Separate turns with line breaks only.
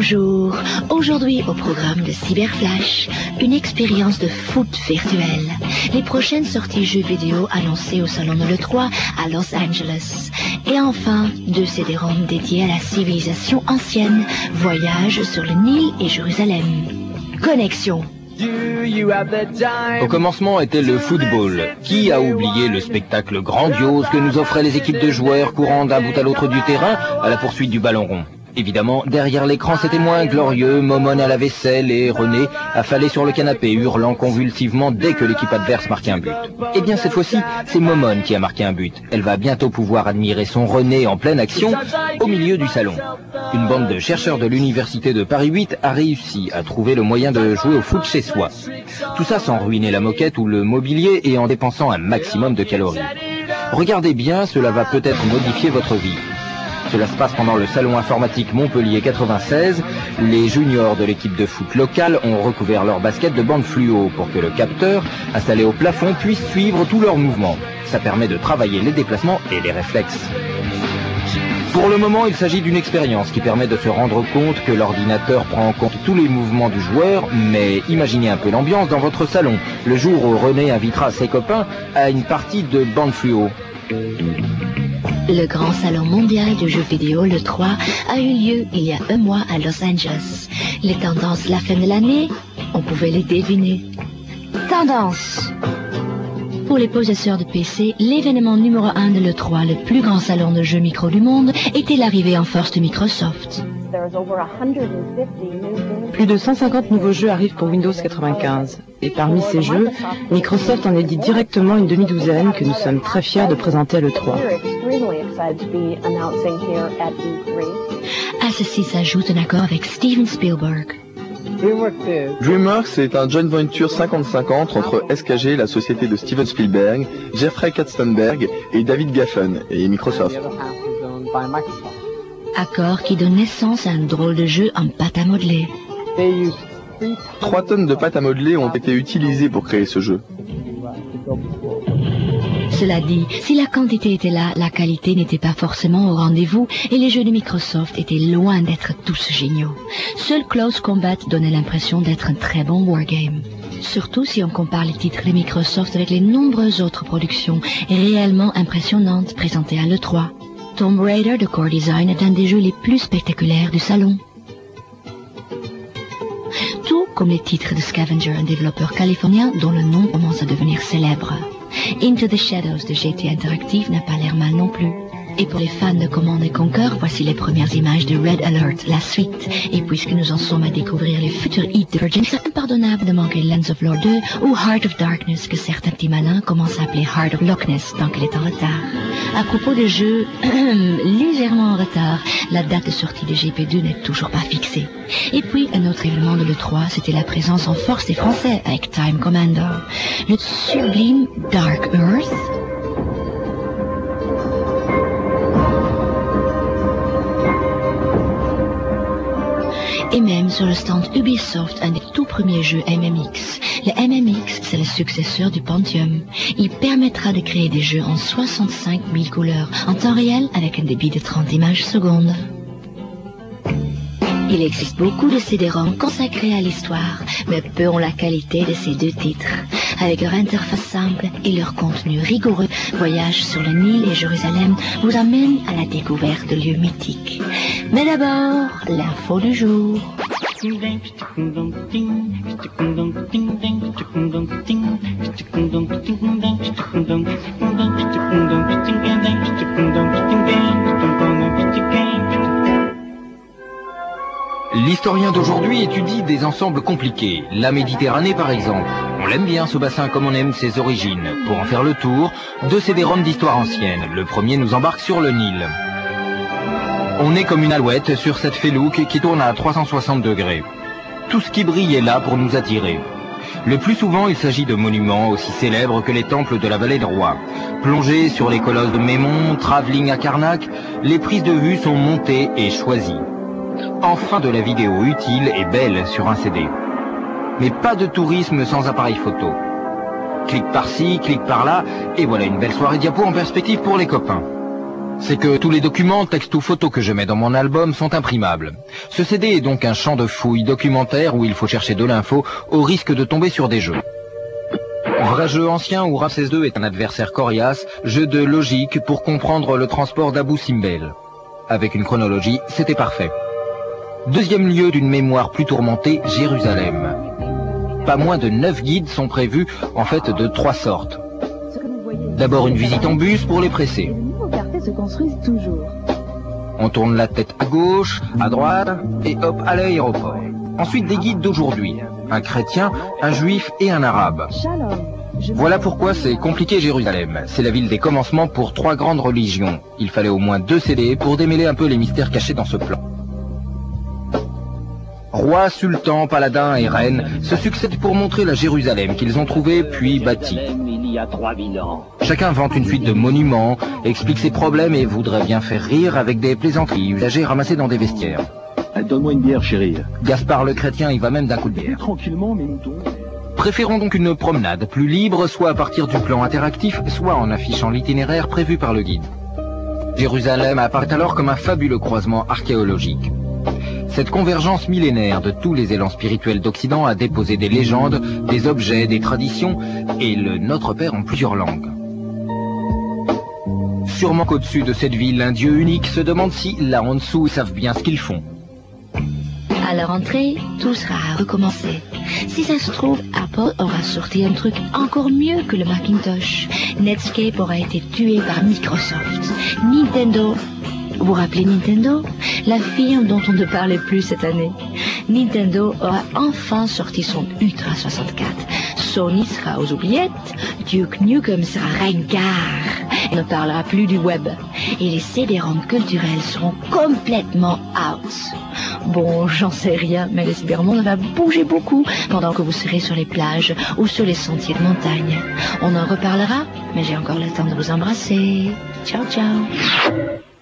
Bonjour, aujourd'hui au programme de Cyberflash, une expérience de foot virtuel. Les prochaines sorties jeux vidéo annoncées au salon de l'E3 à Los Angeles. Et enfin, 2 CD-ROM dédiés à la civilisation ancienne, voyage sur le Nil et Jérusalem. Connexion.
Au commencement était le football. Qui a oublié le spectacle grandiose que nous offraient les équipes de joueurs courant d'un bout à l'autre du terrain à la poursuite du ballon rond? Évidemment, derrière l'écran, c'était moins glorieux. Momone à la vaisselle et René affalé sur le canapé, hurlant convulsivement dès que l'équipe adverse marquait un but. Eh bien, cette fois-ci, c'est Momone qui a marqué un but. Elle va bientôt pouvoir admirer son René en pleine action au milieu du salon. Une bande de chercheurs de l'université de Paris 8 a réussi à trouver le moyen de jouer au foot chez soi. Tout ça sans ruiner la moquette ou le mobilier et en dépensant un maximum de calories. Regardez bien, cela va peut-être modifier votre vie. Cela se passe pendant le salon informatique Montpellier 96, où les juniors de l'équipe de foot locale ont recouvert leur basket de bande fluo pour que le capteur, installé au plafond, puisse suivre tous leurs mouvements. Ça permet de travailler les déplacements et les réflexes. Pour le moment, il s'agit d'une expérience qui permet de se rendre compte que l'ordinateur prend en compte tous les mouvements du joueur, mais imaginez un peu l'ambiance dans votre salon, le jour où René invitera ses copains à une partie de bande fluo.
Le grand salon mondial du jeu vidéo, le 3, a eu lieu il y a un mois à Los Angeles. Les tendances la fin de l'année, on pouvait les deviner. Tendance. Pour les possesseurs de PC, l'événement numéro 1 de l'E3, le plus grand salon de jeux micro du monde, était l'arrivée en force de Microsoft.
Plus de 150 nouveaux jeux arrivent pour Windows 95. Et parmi ces jeux, Microsoft en édite directement une demi-douzaine que nous sommes très fiers de présenter à l'E3.
À ceci s'ajoute un accord avec Steven Spielberg.
DreamWorks est un joint venture 50-50 entre SKG, la société de Steven Spielberg, Jeffrey Katzenberg et David Geffen et Microsoft.
Accord qui donne naissance à un drôle de jeu en pâte à modeler.
3 tonnes de pâte à modeler ont été utilisées pour créer ce jeu.
Cela dit, si la quantité était là, la qualité n'était pas forcément au rendez-vous et les jeux de Microsoft étaient loin d'être tous géniaux. Seul Close Combat donnait l'impression d'être un très bon wargame. Surtout si on compare les titres de Microsoft avec les nombreuses autres productions réellement impressionnantes présentées à l'E3. Tomb Raider de Core Design est un des jeux les plus spectaculaires du salon. Tout comme les titres de Scavenger, un développeur californien dont le nom commence à devenir célèbre. Into the Shadows de GT Interactive n'a pas l'air mal non plus. Et pour les fans de Command & Conquer, voici les premières images de Red Alert, la suite. Et puisque nous en sommes à découvrir les futurs hits de Virgin, c'est impardonnable de manquer Lens of Lore 2 ou Heart of Darkness que certains petits malins commencent à appeler Heart of Loch Ness tant qu'il est en retard. À propos de jeux légèrement en retard, la date de sortie de GP2 n'est toujours pas fixée. Et puis, un autre événement de l'E3, c'était la présence en force des Français avec Time Commander. Le sublime Dark Earth, et même sur le stand Ubisoft, un des tout premiers jeux MMX. Le MMX, c'est le successeur du Pentium. Il permettra de créer des jeux en 65 000 couleurs, en temps réel avec un débit de 30 images secondes. Il existe beaucoup de CD-ROM consacrés à l'histoire, mais peu ont la qualité de ces 2 titres. Avec leur interface simple et leur contenu rigoureux, Voyage sur le Nil et Jérusalem vous amène à la découverte de lieux mythiques. Mais d'abord, l'info du jour.
L'historien d'aujourd'hui étudie des ensembles compliqués. La Méditerranée par exemple. On l'aime bien ce bassin comme on aime ses origines. Pour en faire le tour, 2 CD-ROM d'histoire ancienne. Le premier nous embarque sur le Nil. On est comme une alouette sur cette felouque qui tourne à 360 degrés. Tout ce qui brille est là pour nous attirer. Le plus souvent, il s'agit de monuments aussi célèbres que les temples de la vallée de Roi. Plongés sur les colosses de Mémon, travelling à Karnak, les prises de vue sont montées et choisies. Enfin de la vidéo utile et belle sur un CD. Mais pas de tourisme sans appareil photo. Clique par-ci, clique par-là, et voilà une belle soirée diapo en perspective pour les copains. c'est que tous les documents, textes ou photos que je mets dans mon album sont imprimables. Ce CD est donc un champ de fouilles documentaire où il faut chercher de l'info au risque de tomber sur des jeux. Vrai jeu ancien où Ramsès II est un adversaire coriace, jeu de logique pour comprendre le transport d'Abou Simbel. Avec une chronologie, c'était parfait. Deuxième lieu d'une mémoire plus tourmentée, Jérusalem. Pas moins de 9 guides sont prévus, en fait de 3 sortes. D'abord une visite en bus pour les pressés. On tourne la tête à gauche, à droite, et hop, à l'aéroport. Ensuite des guides d'aujourd'hui. Un chrétien, un juif et un arabe. Voilà pourquoi c'est compliqué Jérusalem. C'est la ville des commencements pour 3 grandes religions. Il fallait au moins 2 CD pour démêler un peu les mystères cachés dans ce plan. Rois, sultans, paladins et reines se succèdent pour montrer la Jérusalem qu'ils ont trouvée puis bâtie. Chacun vante une suite de monuments, explique ses problèmes et voudrait bien faire rire avec des plaisanteries usagées ramassées dans des vestiaires.
Donne-moi une bière, chérie.
Gaspard le chrétien y va même d'un coup de bière.
Tranquillement, mes moutons.
Préférons donc une promenade plus libre, soit à partir du plan interactif, soit en affichant l'itinéraire prévu par le guide. Jérusalem apparaît alors comme un fabuleux croisement archéologique. Cette convergence millénaire de tous les élans spirituels d'Occident a déposé des légendes, des objets, des traditions et le Notre Père en plusieurs langues. Sûrement qu'au-dessus de cette ville, un Dieu unique se demande si, là en dessous, ils savent bien ce qu'ils font.
À la rentrée, tout sera à recommencer. Si ça se trouve, Apple aura sorti un truc encore mieux que le Macintosh. Netscape aura été tué par Microsoft. Nintendo... Vous vous rappelez Nintendo? La firme dont on ne parlait plus cette année. Nintendo aura enfin sorti son Ultra 64. Sony sera aux oubliettes. Duke Nukem sera ringard. On ne parlera plus du web. Et les CD-ROM culturels seront complètement out. Bon, j'en sais rien, mais le cybermonde va bouger beaucoup pendant que vous serez sur les plages ou sur les sentiers de montagne. On en reparlera, mais j'ai encore le temps de vous embrasser. Ciao, ciao.